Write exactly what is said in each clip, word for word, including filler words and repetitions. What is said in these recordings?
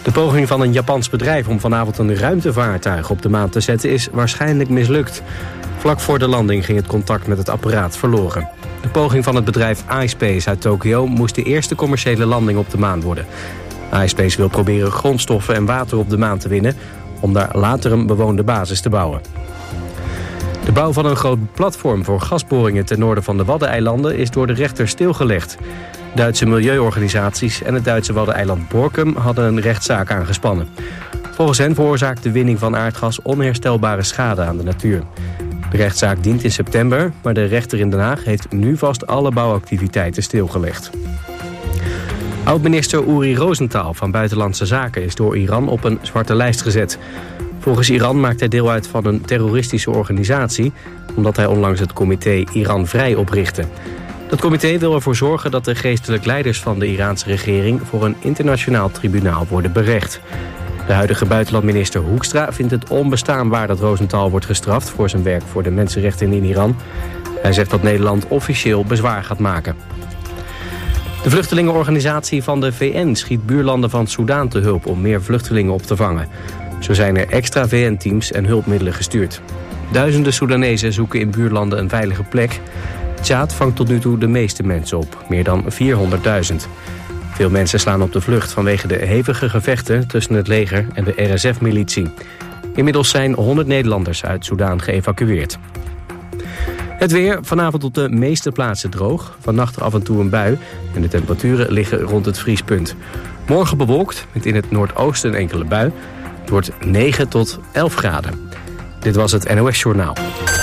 De poging van een Japans bedrijf om vanavond een ruimtevaartuig op de maan te zetten is waarschijnlijk mislukt. Vlak voor de landing ging het contact met het apparaat verloren. De poging van het bedrijf iSpace uit Tokio moest de eerste commerciële landing op de maan worden. iSpace wil proberen grondstoffen en water op de maan te winnen om daar later een bewoonde basis te bouwen. De bouw van een groot platform voor gasboringen ten noorden van de Waddeneilanden is door de rechter stilgelegd. Duitse milieuorganisaties en het Duitse waddeneiland Borkum hadden een rechtszaak aangespannen. Volgens hen veroorzaakt de winning van aardgas onherstelbare schade aan de natuur. De rechtszaak dient in september, maar de rechter in Den Haag heeft nu vast alle bouwactiviteiten stilgelegd. Oud-minister Uri Rosenthal van Buitenlandse Zaken is door Iran op een zwarte lijst gezet. Volgens Iran maakt hij deel uit van een terroristische organisatie, omdat hij onlangs het comité Iran Vrij oprichtte. Dat comité wil ervoor zorgen dat de geestelijk leiders van de Iraanse regering voor een internationaal tribunaal worden berecht. De huidige buitenlandminister Hoekstra vindt het onbestaanbaar dat Rosenthal wordt gestraft voor zijn werk voor de mensenrechten in Iran. Hij zegt dat Nederland officieel bezwaar gaat maken. De vluchtelingenorganisatie van de V N schiet buurlanden van Soedan te hulp om meer vluchtelingen op te vangen. Zo zijn er extra V N-teams en hulpmiddelen gestuurd. Duizenden Soedanezen zoeken in buurlanden een veilige plek. Tjaad vangt tot nu toe de meeste mensen op, meer dan vierhonderdduizend. Veel mensen slaan op de vlucht vanwege de hevige gevechten tussen het leger en de R S F-militie. Inmiddels zijn honderd Nederlanders uit Soedan geëvacueerd. Het weer, vanavond op de meeste plaatsen droog. Vannacht af en toe een bui en de temperaturen liggen rond het vriespunt. Morgen bewolkt, met in het noordoosten een enkele bui. Het wordt negen tot elf graden. Dit was het N O S-journaal.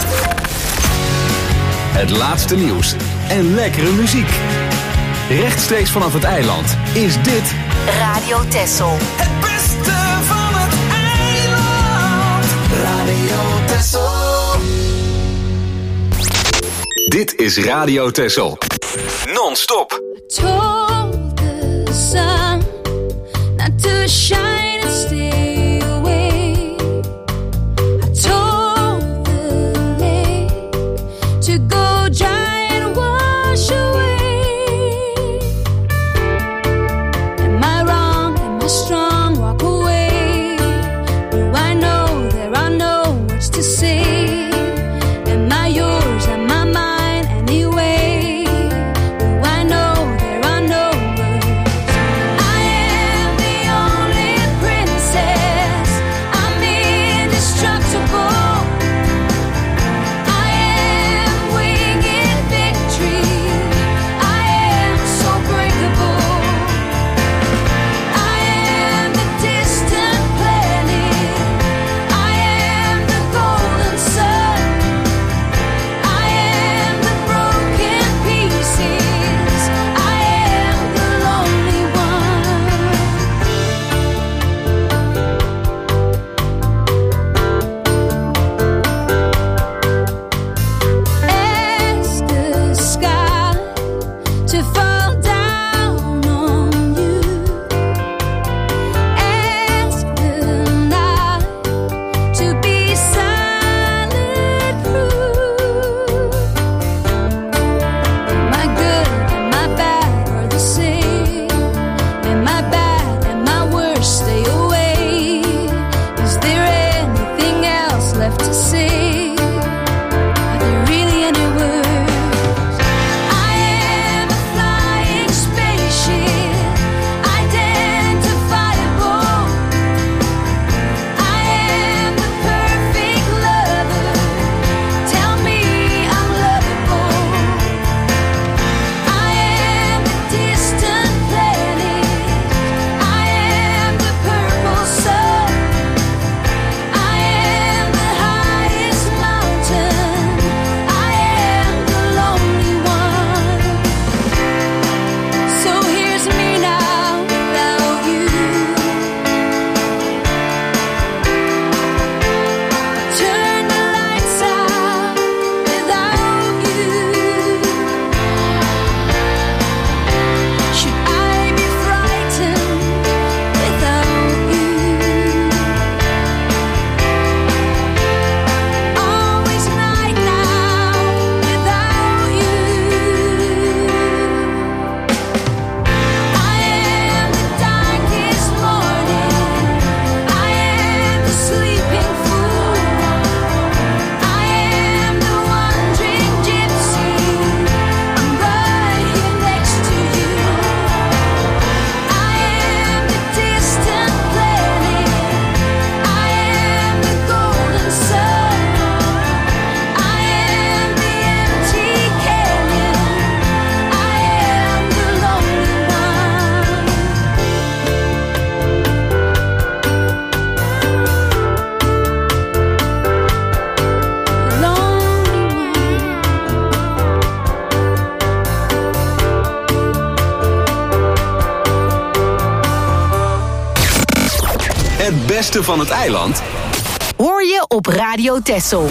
Het laatste nieuws en lekkere muziek. Rechtstreeks vanaf het eiland is dit Radio Texel. Het beste van het eiland. Radio Texel. Dit is Radio Texel. Non-stop. Told the sun not to shine and stay away. I told the lake to go dry and wash away. Am I wrong? Am I strong? Walk away. Do I know there are no words to say? Am I yours? Am I mine? Anyway, do I know there are no words? I am the only Het beste van het eiland hoor je op Radio Texel.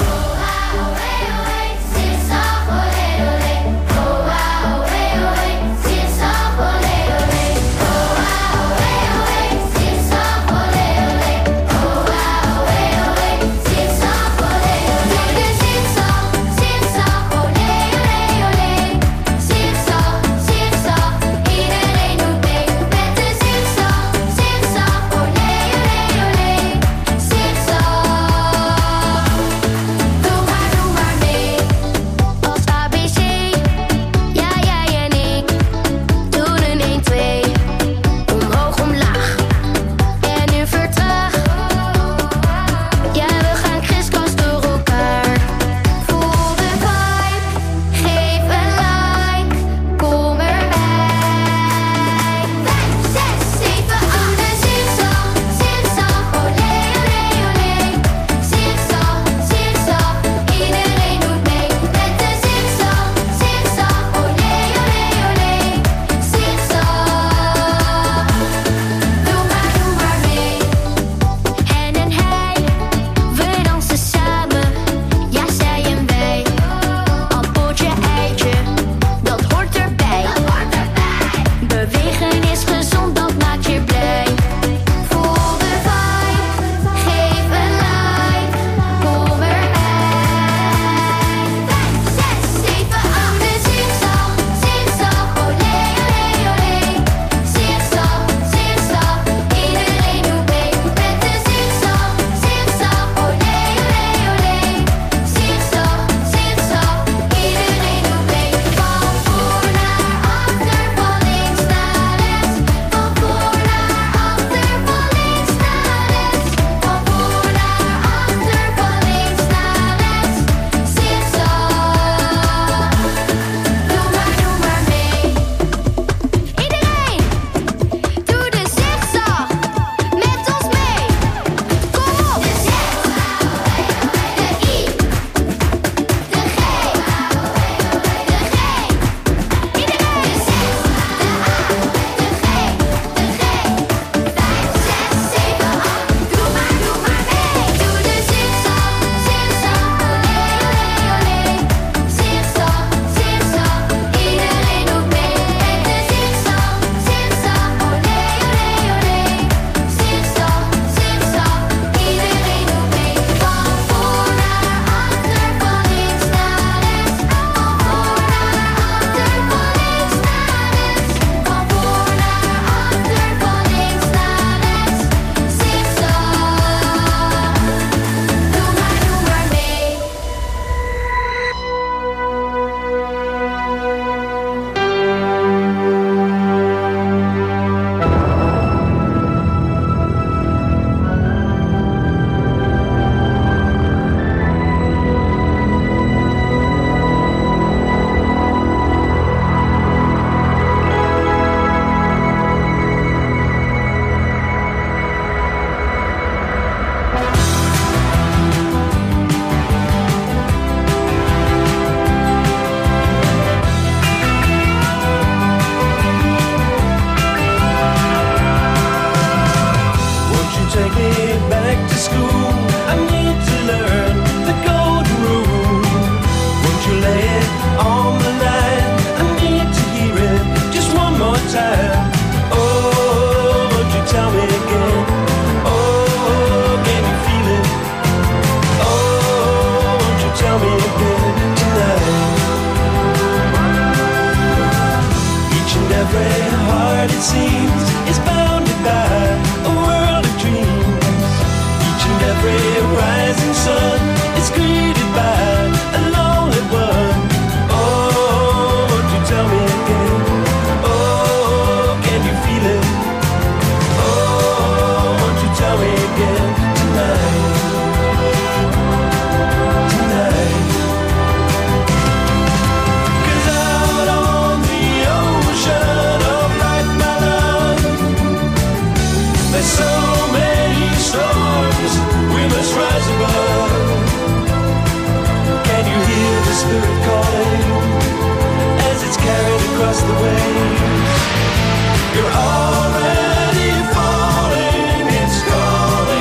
You're already falling, it's calling.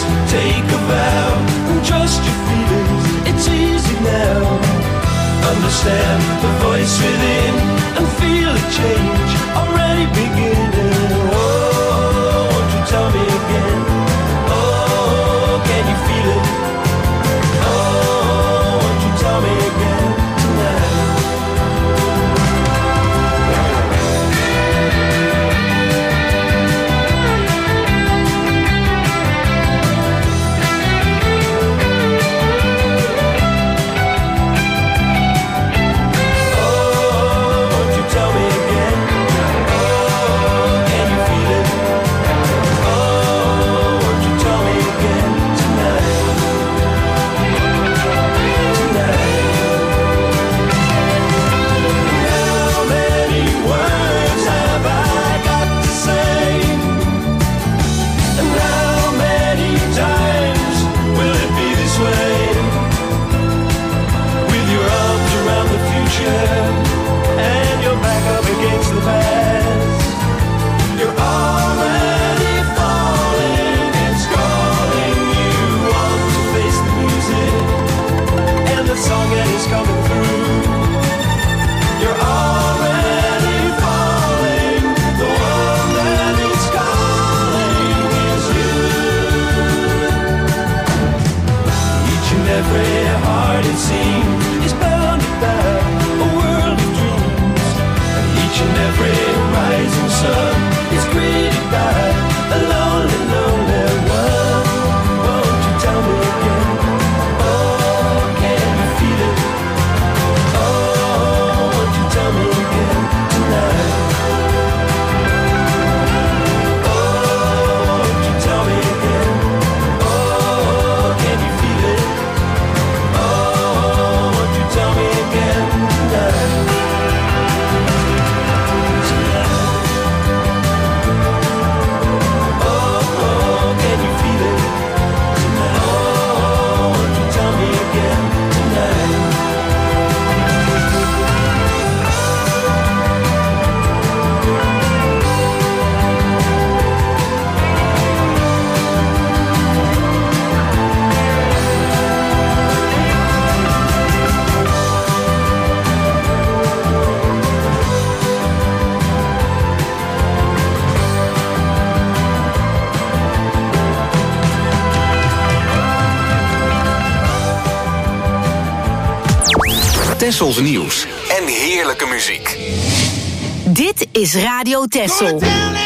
take a vow and trust your feelings. It's easy now. Understand the voice within and feel a change already beginning. Oh, won't you tell me again? Oh, can you feel it? Oh, won't you tell me again tonight? And you're back up against the past. You're already falling. It's calling you on to face the music and the song that is coming through. You're already falling. The one that is calling is you. Each and every heart it seems is bound to die. Each and every rising sun is greeted by a lonely, lonely one. Won't you tell me again? Oh, can you feel it? Oh, won't you tell me again tonight? Oh, won't you tell me again? Oh, can you feel it? Oh, won't you tell me again tonight? Tessels nieuws en heerlijke muziek. Dit is Radio Tessel.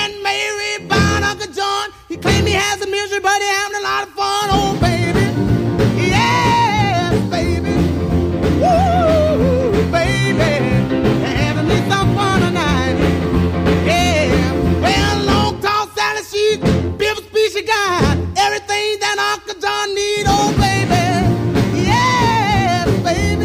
Everything that Uncle John need, oh baby, yes, baby,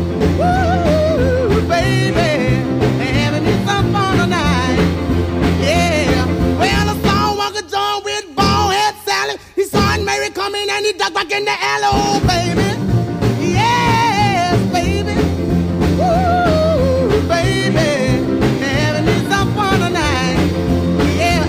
woo, baby, having me some fun tonight, yeah. Well, I saw Uncle John with bald head Sally. He saw Aunt Mary coming and he ducked back in the alley, oh baby, yes, baby, woo, baby, having me some fun tonight, yeah.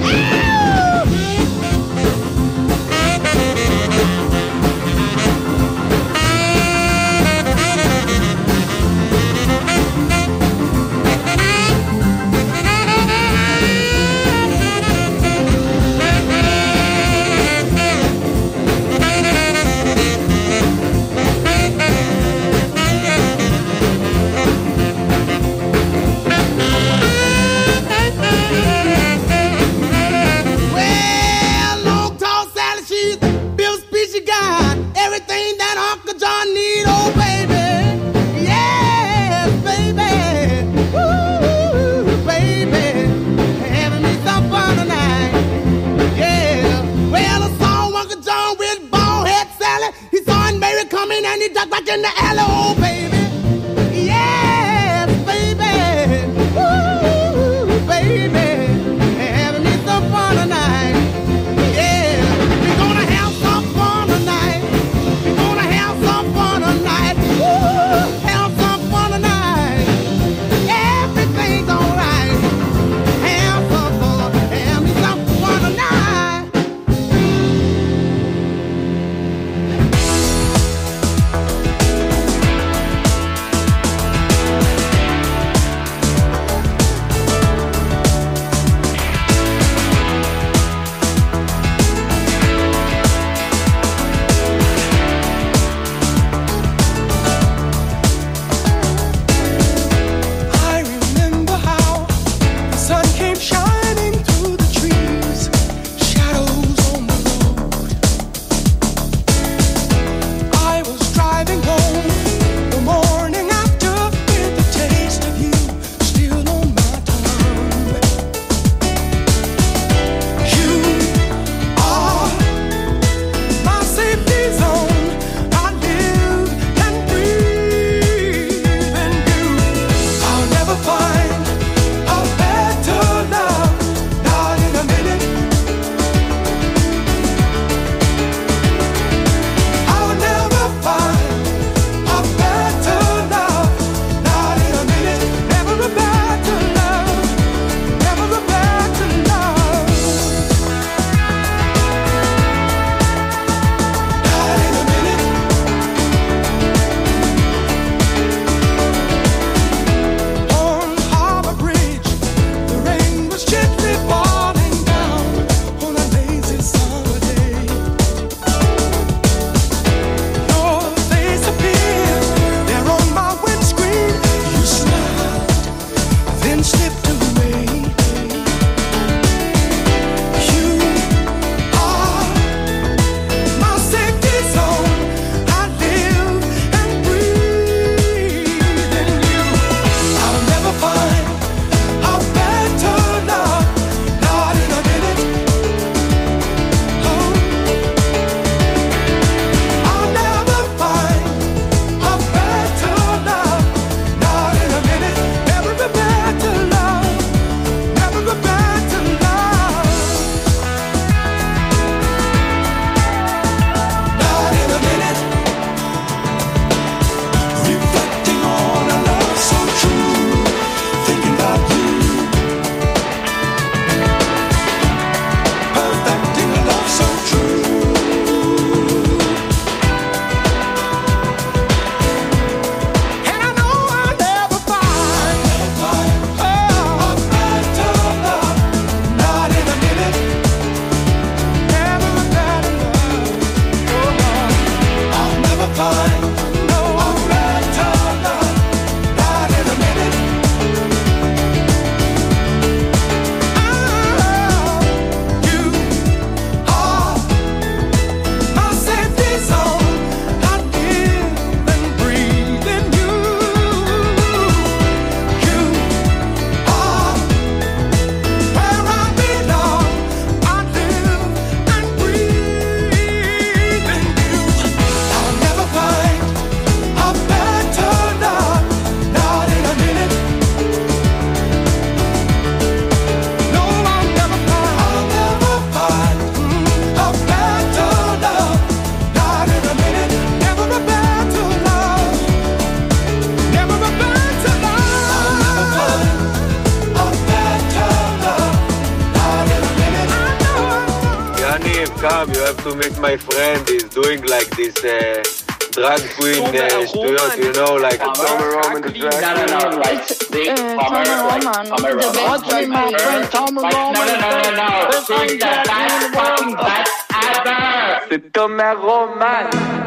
Steve, come, you have to meet my friend. He's doing like this uh, drag queen uh, studios, you know, like Tom Roman the drag queen. No, no, no, like Steve, Tom Roman, Tom Roman. My friend Tom No, no, no, no, no, Steve, the best fucking best ever. C'est Tom Roman.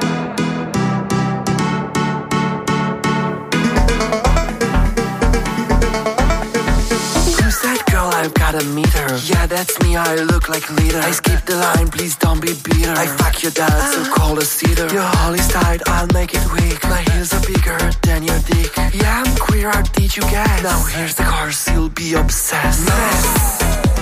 I've gotta meet her. Yeah, that's me, I look like a leader. I skip the line, please don't be bitter. I fuck your dad, so call a cedar. Your holly's tight, I'll make it weak. My heels are bigger than your dick. Yeah, I'm queer, how did you guess? Now here's the cars, you'll be obsessed. Mess.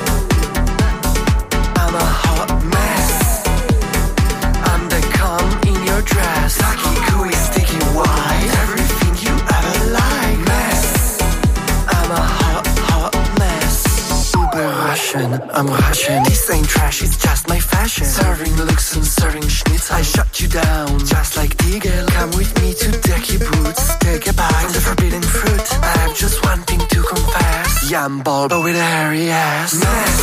I'm a hot mess. I'm the cum in your dress. Sucky, gooey, sticky, white. Everything you ever like. Mess. I'm a hot, hot mess. Russian, I'm Russian. This ain't trash, it's just my fashion. Serving looks and serving schnitz. I shut you down, just like Deagle. Come with me to Decky Boots. Take a bite of the forbidden fruit. I have just one thing to confess. Yeah, I'm bald, but with a hairy ass. Mess.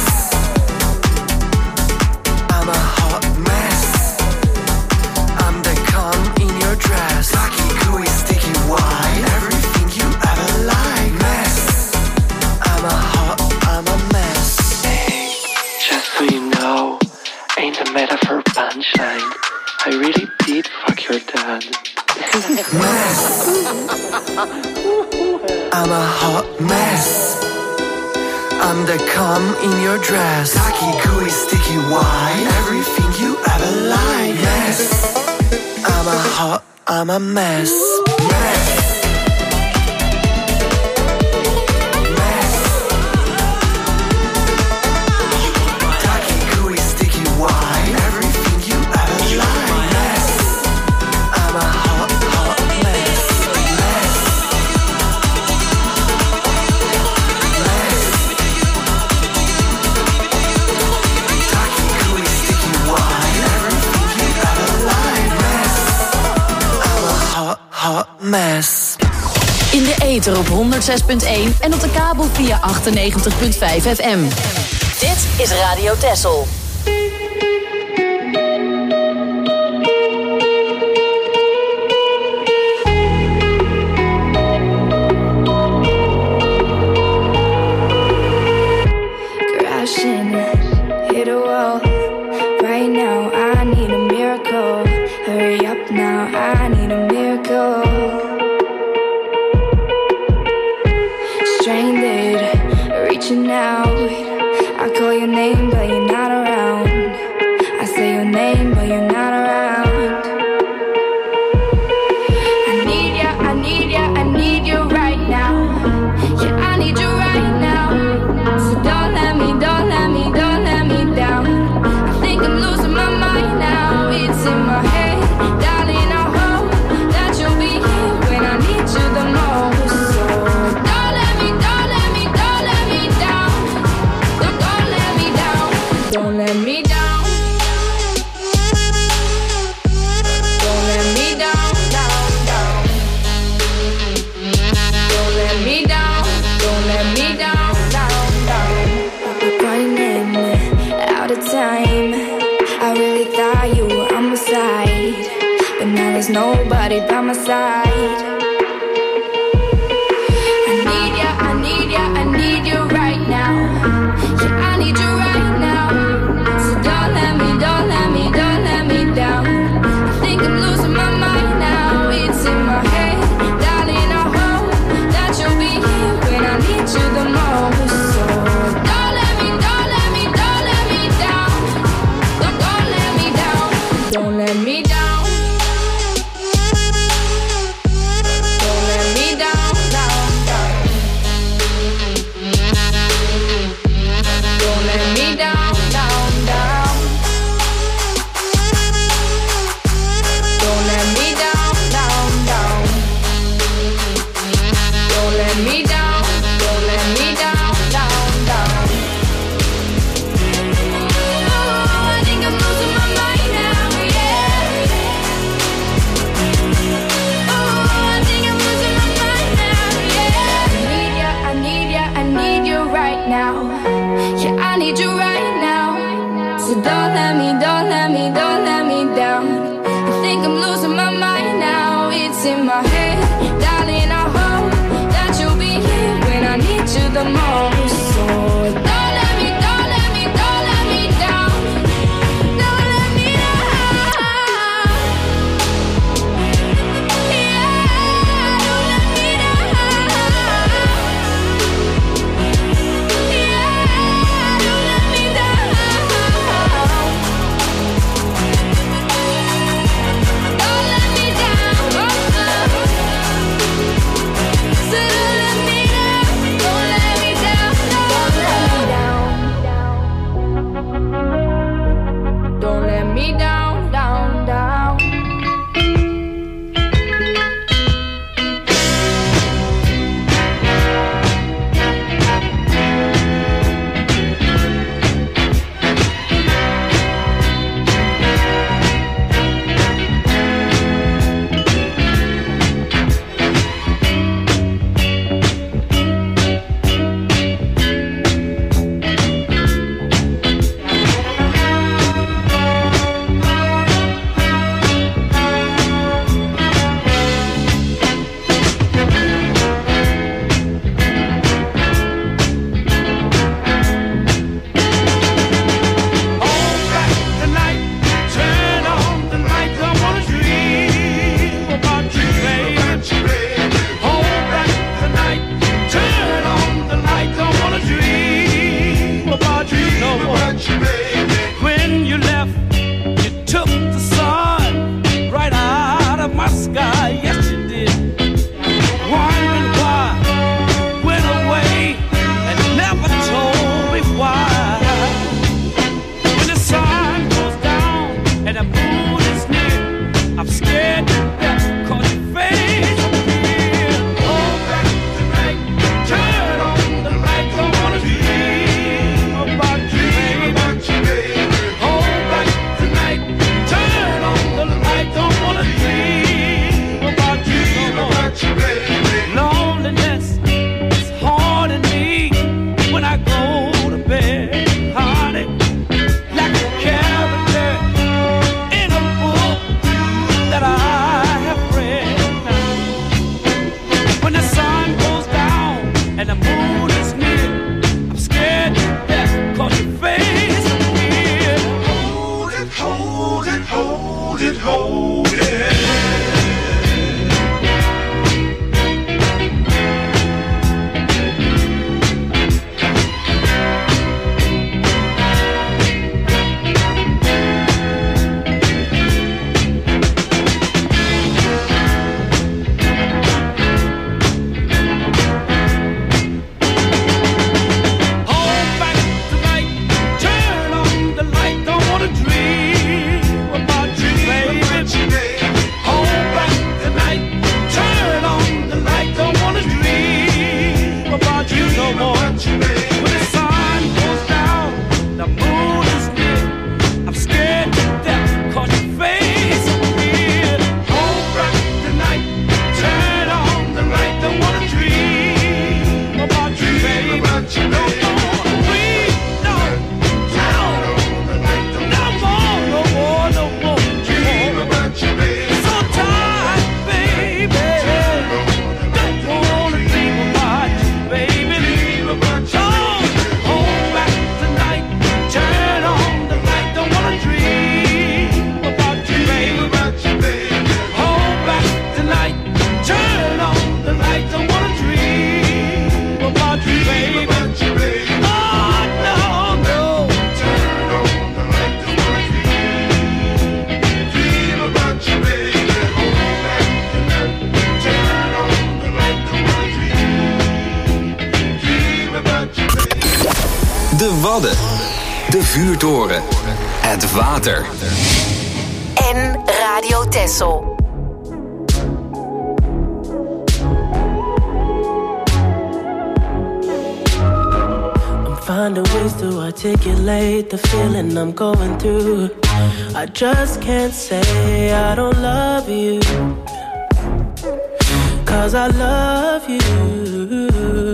I'm a hot mess. I'm the cum in your dress. Sucky, gooey, sticky, white. Everything you ever like. Mess. I'm a hot, I'm a mess. Just so you know, ain't a metaphor punchline. I really did fuck your dad. Mess. I'm a hot mess. I'm the cum in your dress. Sucky, gooey, sticky, white. Everything you ever like. Mess. I'm a hot, I'm a mess. Mess. Mess. In de ether op honderd zes punt één en op de kabel via achtennegentig punt vijf F M. Dit is Radio Texel. Crashing, hit a wall. Right now, I need a miracle. Hurry up now, I need a miracle. Stranded, reaching out. I call your name, but you're not around. I say your name, but you're not around. I need ya, I need ya, I need you right now. Yeah, I need you right now. So don't let me, don't let me, don't let me down. I think I'm losing my mind now. It's in my head, darling, I hope that you'll be here when I need you the most. So don't let me, don't let me, don't let me down. Don't, don't let me down. Don't let me down. Don't let me down, down, down. Don't let me down. Don't let me down, down, down. Running out of time. I really thought you were on my side, but now there's nobody by my side. I need ya, I need ya, I need you right now. Yeah, I need you right now. So don't let me, don't let me, don't let me down. I think I'm losing my mind now. It's in my head, darling, I hope that you'll be here when I need you the most. So don't let me, don't let me, don't let me down. Don't, don't let me down. Don't let me down. Wadden. De vuurtoren. Het water. En Radio Texel. Find a ways to articulate the feeling I'm going through. I just can't say I don't love you, 'cause I love you.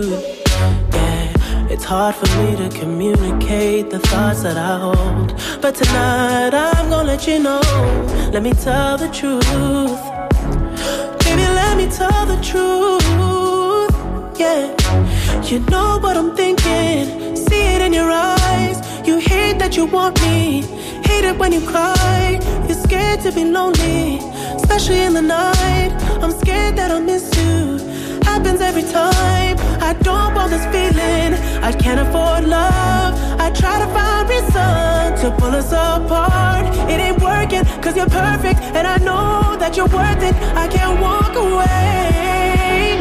Yeah, it's hard for me to communicate the thoughts that I hold, but tonight I'm gonna let you know. Let me tell the truth. Baby, let me tell the truth. Yeah, you know what I'm thinking. See it in your eyes. You hate that you want me. Hate it when you cry. You're scared to be lonely, especially in the night. I'm scared that I'll miss you. Happens every time. I don't want this feeling. I can't afford love. I try to find reason to pull us apart. It ain't working 'cause you're perfect, and I know that you're worth it. I can't walk away.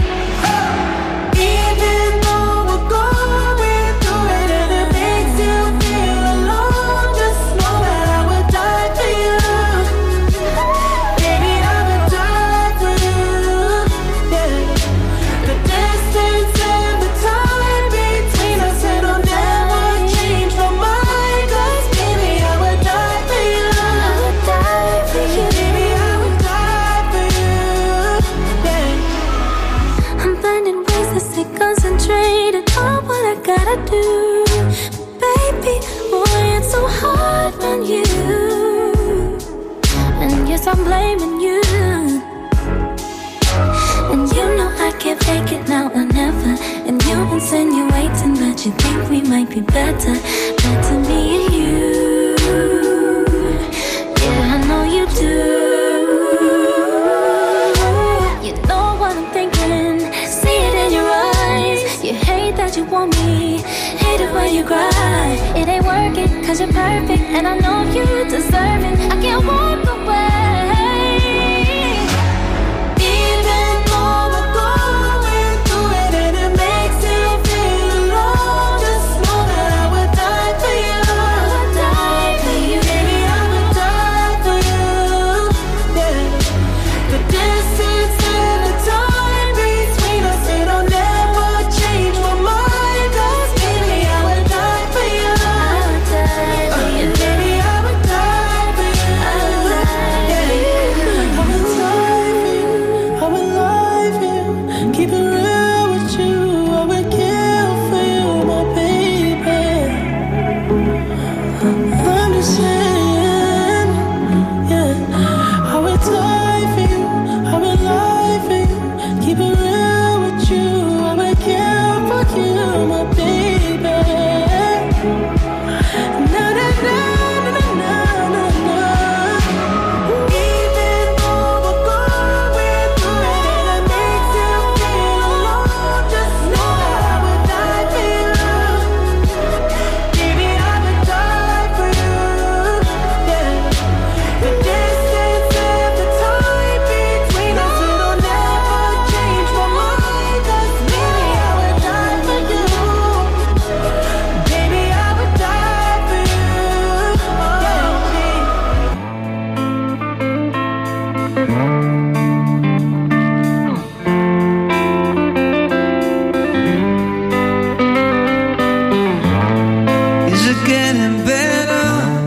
Even though we're going through it and it makes you feel alone, just know that I would die for you. Baby, I would die for you. Yeah. The distance and the time between us, it'll never change my mind. 'Cause baby, I would die for you. I would die for you. Baby, I would die for you. Yeah. I'm finding ways to stay concentrated on what I gotta do. Baby, boy, it's so hard on you. And yes, I'm blaming you. And you know I can't fake it now or never. And you're insinuating that you think we might be better. Better me and you. Yeah, I know you do. You know what I'm thinking. See it in your eyes. You hate that you want me. Hate it when you cry. It ain't working 'cause you're perfect, and I know you deserve it. I can't walk away. Even though we're going through it and it makes you feel alone, just know that I would die for you. I would die for you. Baby, I would die for you. Yeah. The distance and the time between us, it'll never change my mind. 'Cause baby, I would die for you. I would die for you. Baby, I would die for you. I would die for you. I would die for you. I would lie for you. Keep it real with you. I would kill for you, my baby. I'm just saying, yeah. I would die for you. I would lie for you. Keep it real with you. I would kill for you, my baby. Na na na na na na na. Even though we're going through it and it makes you feel alone, just know that I would die for you. Baby, I would die for you. Yeah. The distance and the time between us, it'll never change my mind. 'Cause baby, I would die for you. Baby, I would die for you. Is it getting better?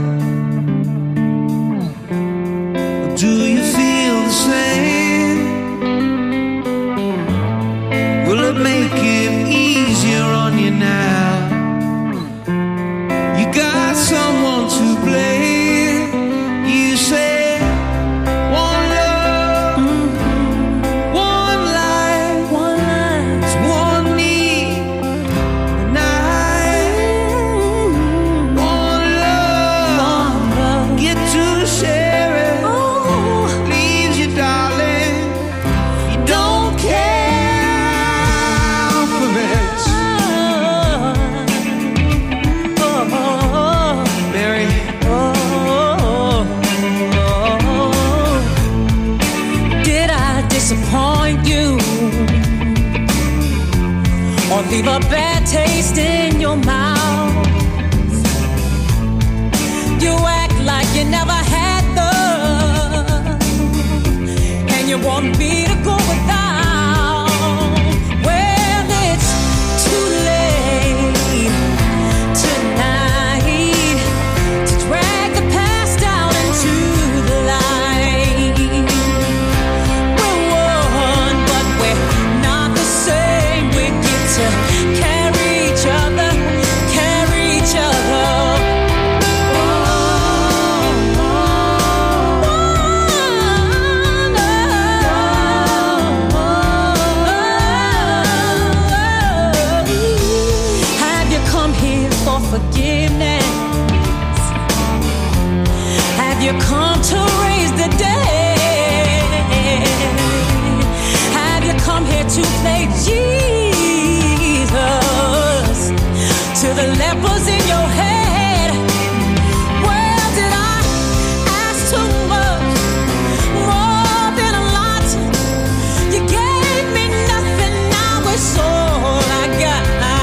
Or do you feel the same? Will it make it easier on you now? You got someone to blame. You say one love, one life, One life. it's one need, and I one love, get to share it. Leaves you, darling. You don't care for this, Mary. Did I disappoint you or leave a bad taste in your mouth? never had love, and you want me to go without. Well, it's too late tonight to drag the past out into the light. We're one, but we're not the same. We get to carry each other, carry each other. Have you come here for forgiveness? Have you come to raise the dead? Have you come here to play Jesus to the lepers in your head? Well, did I ask too much? More than a lot. You gave me nothing, now it's all I got.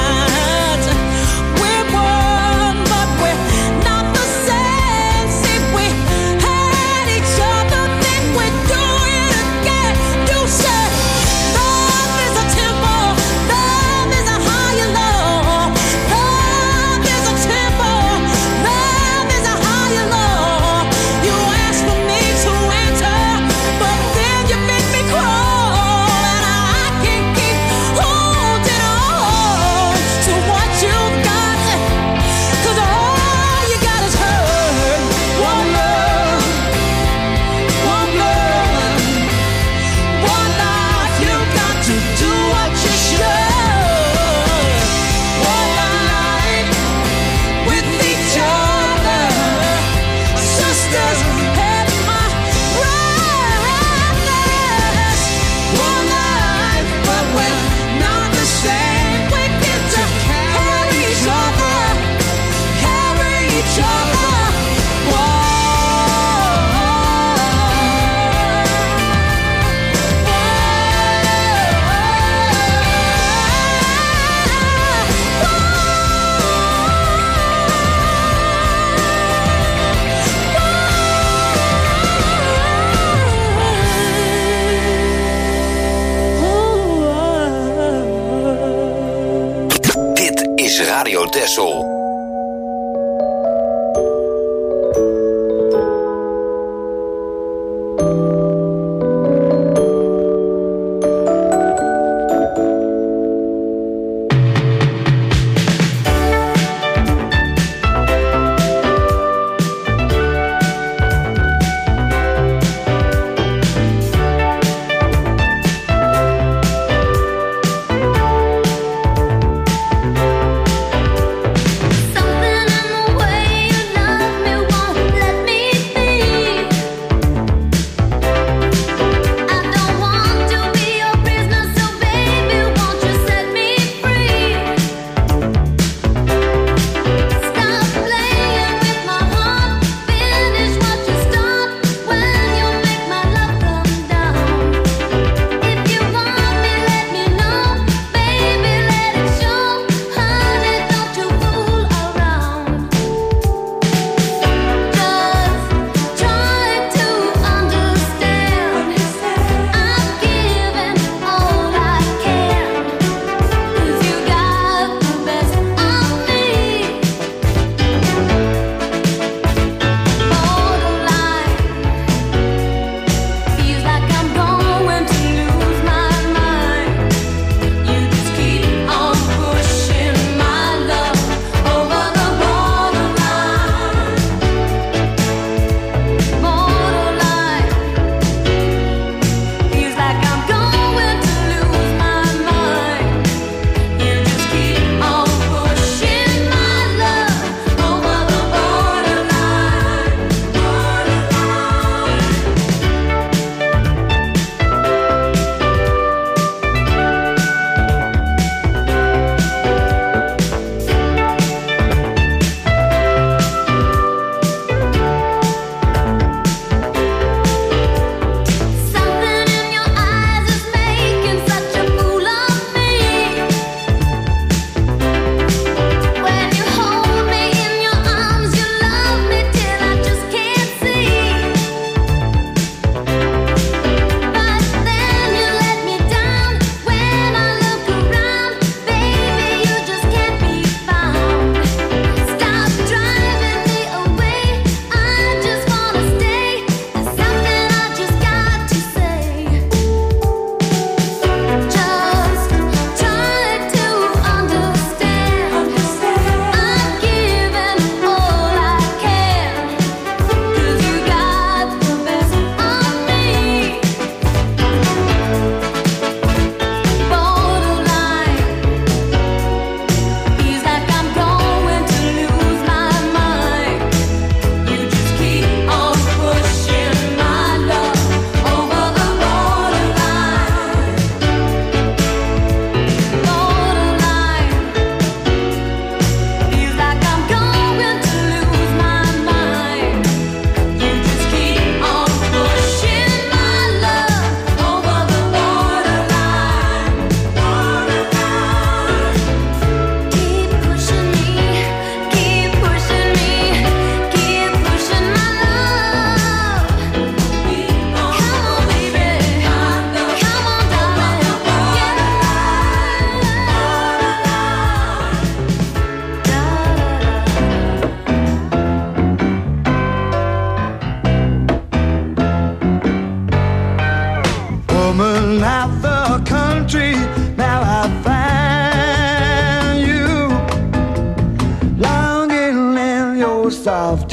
We're one, but we're not the same. See, we had each other, then we do it again. You said love is a temple, love is a higher law. Love is a temple, love is a higher law. You asked for me to enter, but then you make me crawl, and I can't keep holding on to what you got, 'cause all you got is hurt. One love, one love, one life. You got to do what you should. One life with each other, sisters, head my brothers. One life, but we're not the same. We get to carry each other, carry each other. Dit is Radio Texel.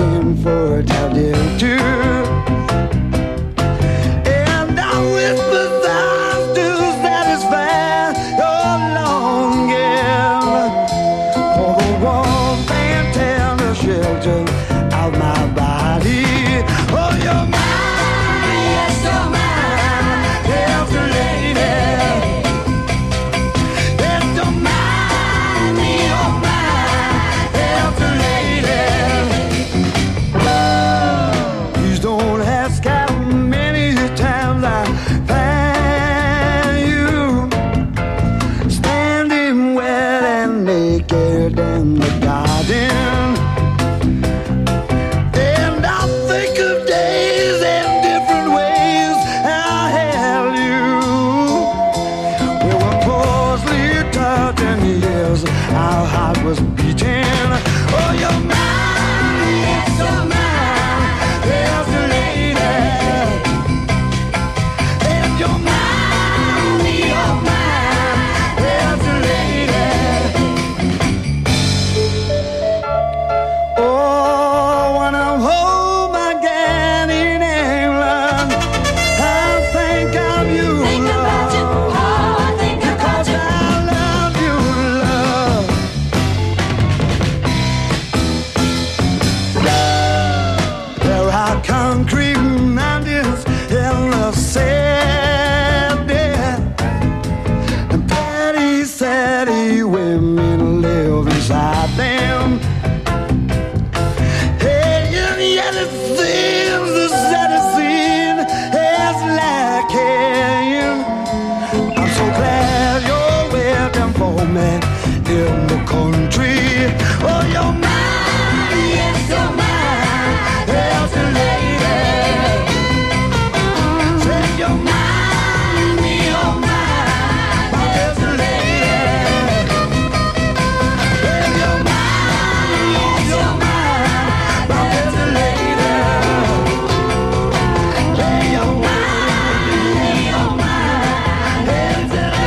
waiting for a time to. And I whisper thoughts to satisfy your longing for the warmth and tender shelter of my body. Oh, you're mine, yes, you're mine, yes, lady. Yes, you're mine, you're mine, yes, lady. Please don't ask how many times I find you standing wet and naked in the garden. And I think of days and different ways I held you. We were closely touching, yes, our heart was beating. Oh, you're mine, yes, you're mine, yes, lady. And you're mine, you're mine, yes, lady. Oh, when I'm home again in England, I think of you, love, because I love you, love. There are concrete mountains in the sand, and petty, saddy women live inside them. Hey, and yet it seems the saddest scene is lacking. I'm so glad you're waiting for me in the country. Oh, you're mine, yes, you're mine, yes, lady. Say you're mine, you're mine, yes, lady. Say you're mine, yes, you're mine, yes, lady. Say you're mine, you're mine, yes,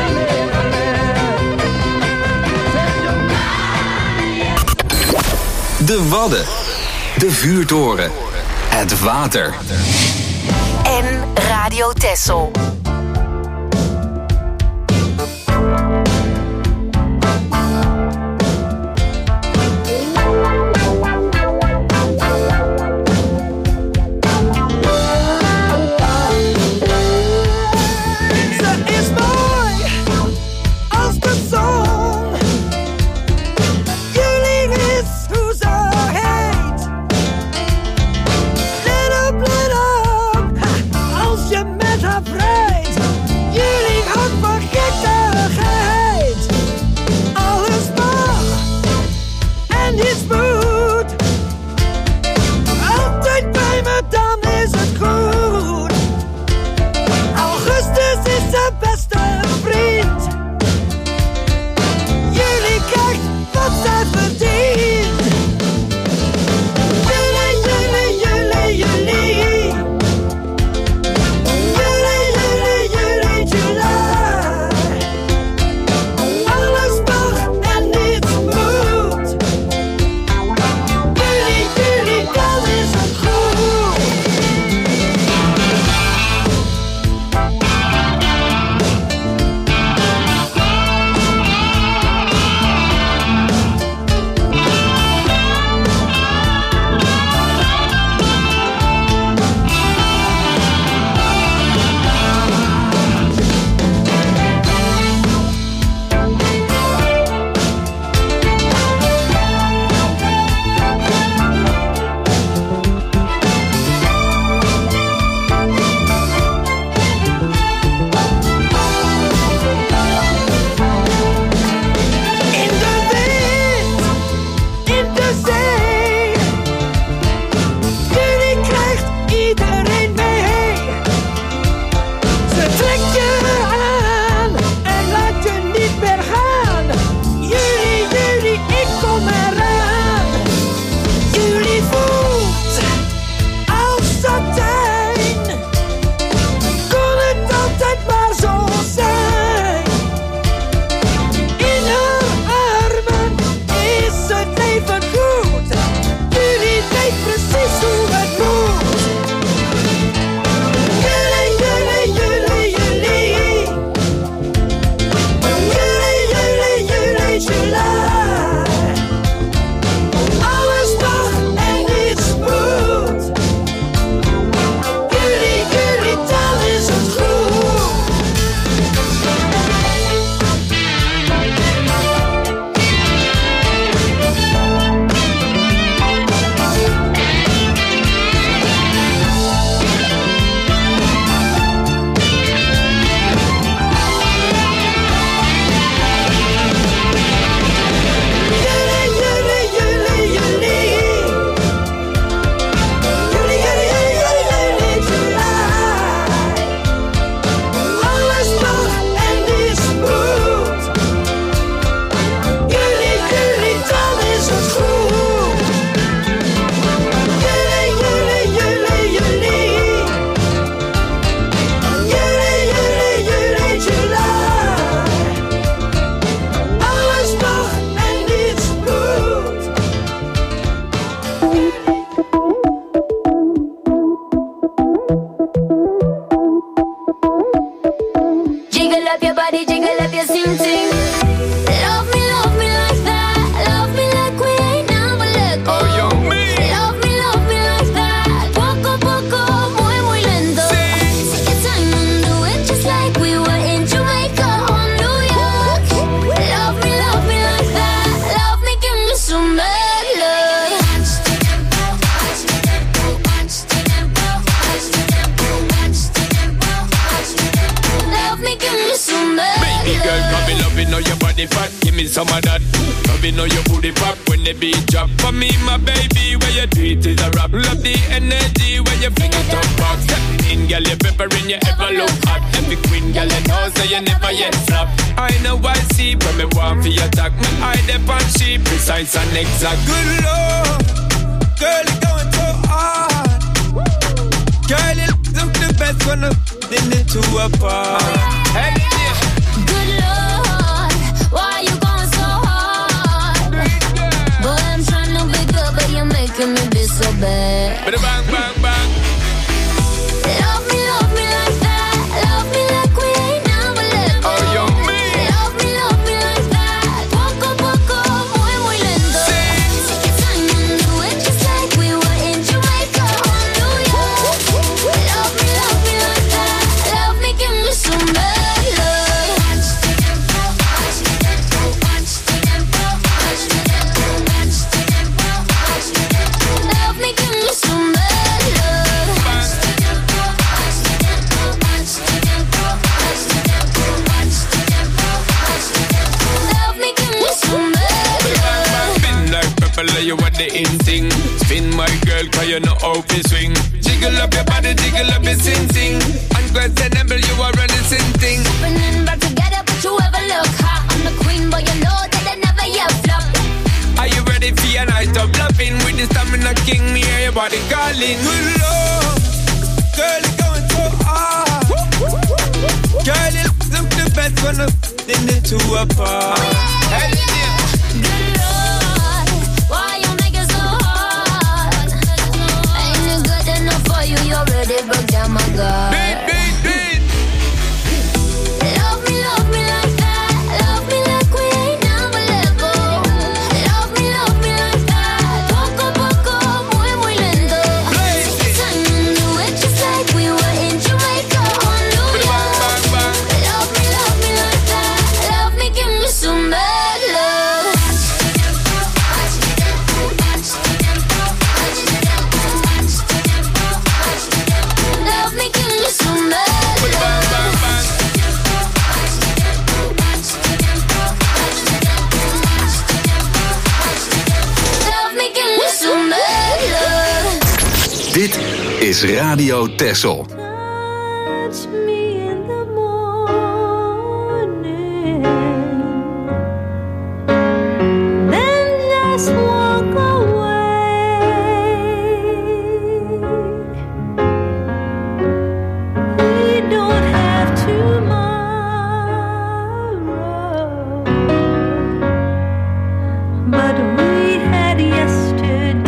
lady. De Wadden. De vuurtoren. Het water. En Radio Texel. Ze is mooi als de zon. Jullie is hoe ze heet. Let op, let op, als je met haar vreet. some of that. Love you know your booty pop when the beat drop. For me, my baby, where you do it is a rap. Love the energy when you fling it up back. Step in, girl, you peppering, you ever look hot. Every queen, girl, you know, so you never yet flop. I know I see, but me want for your attack. Me eye dep on she, precise and exact. Good lord, girl, you going so hard. Girl, you look the best when I'm in it to a bar. Hey, yeah. Good lord, why you going so hard? Boy, I'm trying to be good, but you're making me be so bad. Bada bang, bang, bang. Love me, love me like that. Love me like we ain't never let go. Oh, you mean? Love me, love me like that. Poco, poco, muy, muy lento. Take your time and do it just like we were in Jamaica or New York. Love me, love me like that. Love me, give me some bad love. Watch the tempo, watch the tempo, watch the tempo, watch the tempo, watch the tempo, watch the tempo. Love me, give me some bad love. Watch the tempo, watch the tempo, watch the tempo, watch the tempo, watch the tempo, watch the tempo. Love me, give me some bad love. Spin like pepper, you what the in thing. Spin my girl, cause you know how to swing. Jiggle up your body, jiggle up your sing sing. Unquestionable, you are a listen thing. Opening back together, but you ever look hot. I'm the queen, but you know that I never yet flop. Are you ready for your night of loving? With the stamina king, me hear your body calling. Good lord, girl, you going so hard. Girl, you look the best when I'm in it to a bar. Hey, yeah. Good lord, why you make it so hard? Ain't it good enough for you? You already broke down my guard. Beat, beat, beat. Love me, love me like that. Love me like we ain't never let go. Love me, love me like that. Poco, poco, muy, muy lento. Take your time and do it just like we were in Jamaica or New York. Bang, bang, bang. Love me, love me like that. Love me, give me some bad love. Watch the tempo, watch the tempo, watch the tempo, watch the tempo, watch the tempo, watch the tempo. Love me, give me some bad Bang, love. bang, bang. Watch the tempo, watch the tempo, watch the tempo, watch the tempo, watch the tempo. Love me, give me some bad love. Dit is Radio Texel. Touch me in the morning, then just walk away. We don't have tomorrow, but we had yesterday.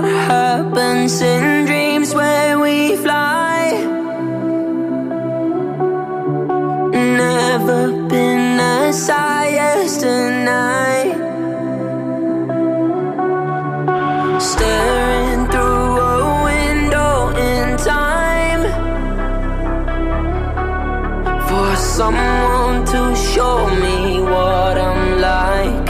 what happens in dreams where we fly. Never been as high as tonight. Staring through a window in time for someone to show me what I'm like.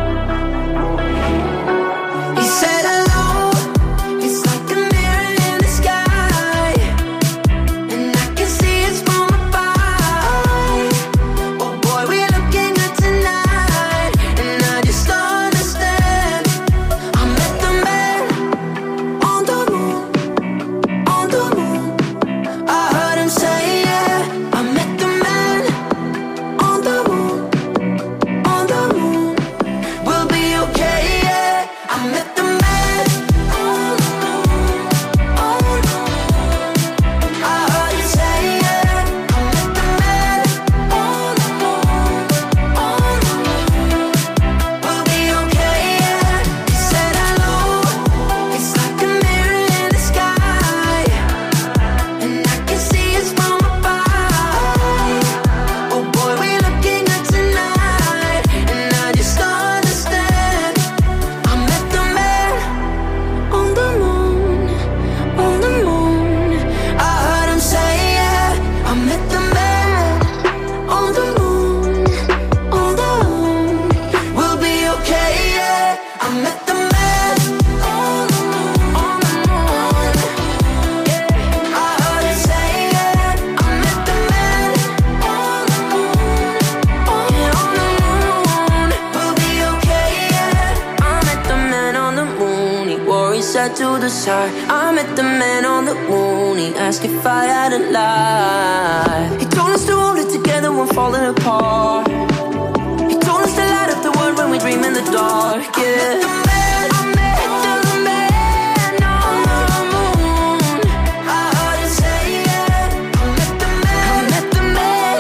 He said hello, it's like a mirror in the sky, and I can see it's from above. Oh boy, we're looking good tonight, and I just don't understand. I met the man on the moon, on the moon. I heard him say yeah. I met the man on the moon, on the moon. We'll be okay, yeah. I met the man on the moon, on the moon. I heard you say yeah. I met the man on the moon, on the moon. We'll be okay, yeah. He said hello, it's like a mirror in the sky, and I can see it's from above. Oh boy, we're looking good tonight, and I just don't understand. I met the man on the moon, on the moon. I heard him say yeah. I met the man on the moon, on the moon. We'll be okay, yeah. I met the man on the moon, on the moon. Yeah. I heard him say yeah. I met the man on the moon, on the moon. We'll be okay, yeah. I met the man on the moon. He wore his hat to the side. I met the man on the moon. He asked if I had a lie. He told us to hold it together when falling apart. He told us to light up the world when we dream in the dark. Yeah. I met the man on the moon. I heard him say yeah. I met the man. I met the man.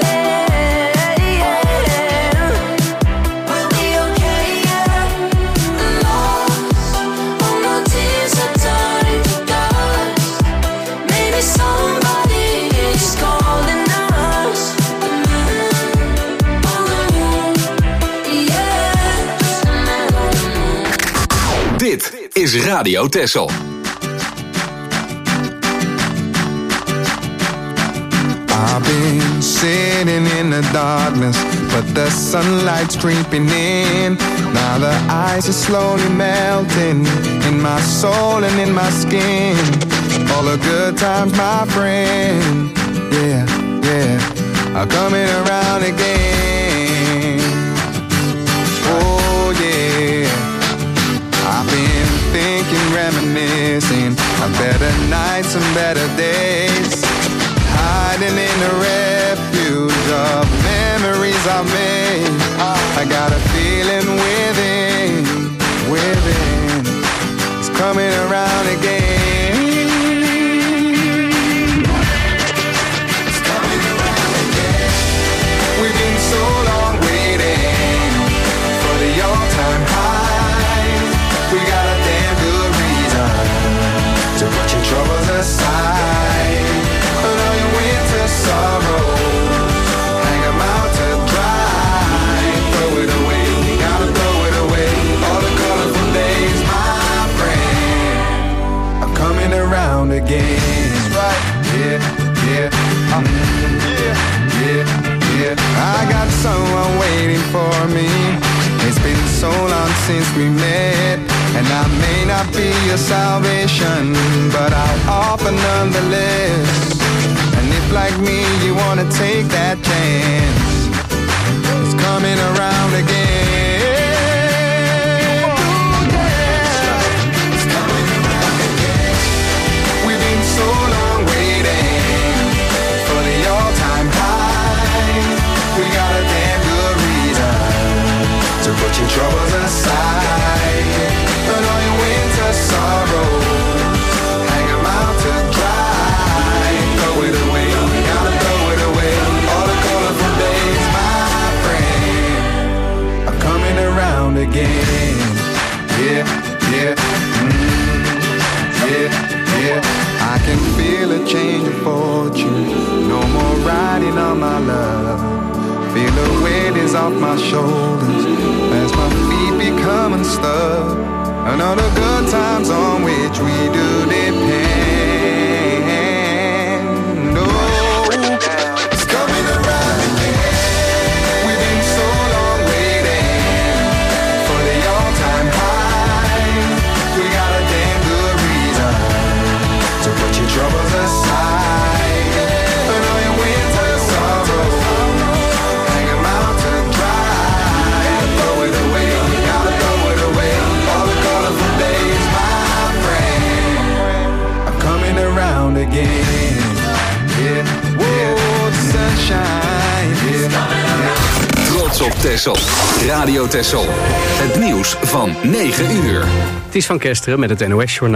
Yeah. We'll be okay, yeah. Lost, all my tears are turning to dust. Maybe somebody is calling us. The man on the moon, yeah. Just the man on the moon. Dit is Radio Texel. I've been sitting in the darkness, but the sunlight's creeping in. Now the ice is slowly melting in my soul and in my skin. All the good times, my friend, yeah, yeah, are coming around again. Oh yeah, I've been thinking, reminiscing of better nights and better days, hiding in the refuge of memories I made. I got a feeling within, within, it's coming around again. It's coming around again. We've been so long waiting for the all-time high. We got a damn good reason to put your troubles aside. Put all your winter sorrows, hang 'em out to dry. Throw it away, you gotta throw it away. All the colorful days, my friend, are coming around again. That's right, yeah, yeah, um, yeah, yeah, yeah. I got someone waiting for me. It's been so long since we met, and I may not be your salvation, but I'll offer nonetheless. And if like me you wanna take that chance, it's coming around again. Ooh, yeah. It's coming around again. We've been so long waiting for the all-time high. We got a damn good reason to put your troubles aside. Put all your winter sorrows, hang 'em out to dry. Throw it away, you gotta throw it away. All the colorful days, my friend, are coming worries off my shoulders as my feet become unstuck. And all the good times on which we do depend. Oh, it's coming around again. We've been so long waiting for the all-time high. We got a damn good reason to put your troubles aside. And all your winter sorrow, hang 'em out to dry. Throw it away, you gotta throw it away. All the colorful days, my friend, are coming around again. Yeah, yeah, the sunshine, yeah, yeah. Trots op Texel. Radio Texel. Het nieuws van negen uur. Het is van Kesteren met het N O S-journaal.